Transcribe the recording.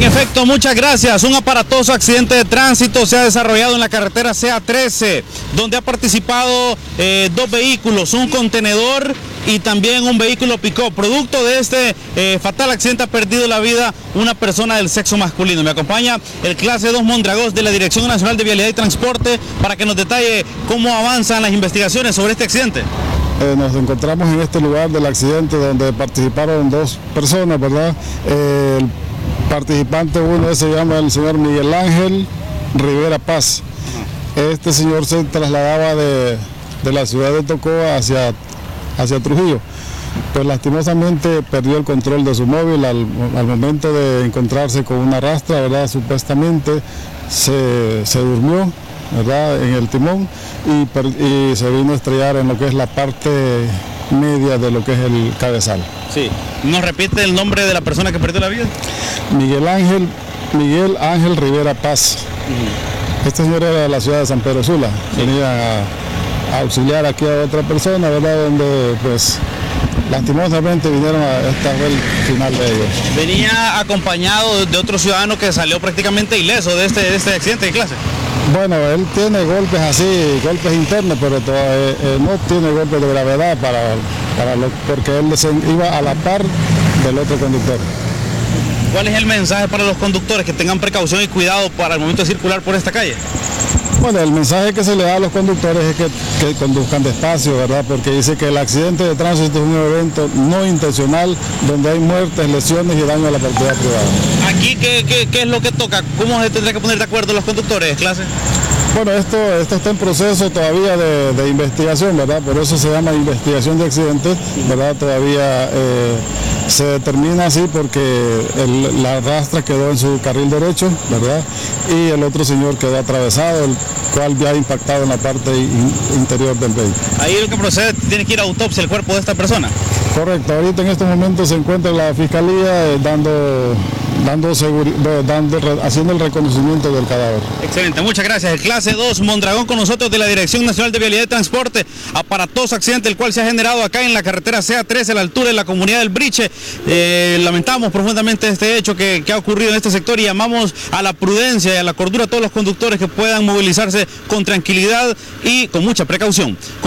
efecto, muchas gracias. Un aparatoso accidente de tránsito se ha desarrollado en la carretera CA13, donde ha participado dos vehículos, un contenedor y también un vehículo pick-up. Producto de este fatal accidente ha perdido la vida una persona del sexo masculino. Me acompaña el clase 2 Mondragón de la Dirección Nacional de Vialidad y Transporte para que nos detalle cómo avanzan las investigaciones sobre este accidente. Nos encontramos en este lugar del accidente donde participaron dos personas, ¿verdad? El participante uno se llama el señor Miguel Ángel Rivera Paz. Este señor se trasladaba de la ciudad de Tocoa hacia Trujillo. Pues lastimosamente perdió el control de su móvil al momento de encontrarse con una rastra, ¿verdad? Supuestamente se durmió, ¿verdad?, en el timón y se vino a estrellar en lo que es la parte media de lo que es el cabezal. Sí. ¿Nos repite el nombre de la persona que perdió la vida? Miguel Ángel Rivera Paz. Este señor era de la ciudad de San Pedro Sula. Sí. Venía a auxiliar aquí a otra persona, ¿verdad?, donde pues lastimosamente vinieron esta fue el final de ellos. Venía acompañado de otro ciudadano que salió prácticamente ileso de este accidente de clase. Bueno, él tiene golpes así, golpes internos, pero no tiene golpes de gravedad porque él iba a la par del otro conductor. ¿Cuál es el mensaje para los conductores? Que tengan precaución y cuidado para el momento de circular por esta calle. Bueno, el mensaje que se le da a los conductores es que conduzcan despacio, ¿verdad? Porque dice que el accidente de tránsito es un evento no intencional donde hay muertes, lesiones y daño a la propiedad privada. ¿Aquí qué es lo que toca? ¿Cómo se tendrá que poner de acuerdo los conductores, clase? Bueno, esto está en proceso todavía de investigación, ¿verdad? Por eso se llama investigación de accidentes, ¿verdad? Todavía se determina así porque la rastra quedó en su carril derecho, ¿verdad? Y el otro señor quedó atravesado, el cual ya ha impactado en la parte interior del vehículo. Ahí lo que procede, tiene que ir a autopsia el cuerpo de esta persona. Correcto, ahorita en estos momentos se encuentra la Fiscalía haciendo el reconocimiento del cadáver. Excelente, muchas gracias. El clase 2 Mondragón con nosotros de la Dirección Nacional de Vialidad y Transporte. Aparatoso accidente el cual se ha generado acá en la carretera CA13 a la altura de la comunidad del Briche. Lamentamos profundamente este hecho que ha ocurrido en este sector y llamamos a la prudencia y a la cordura a todos los conductores que puedan movilizarse con tranquilidad y con mucha precaución.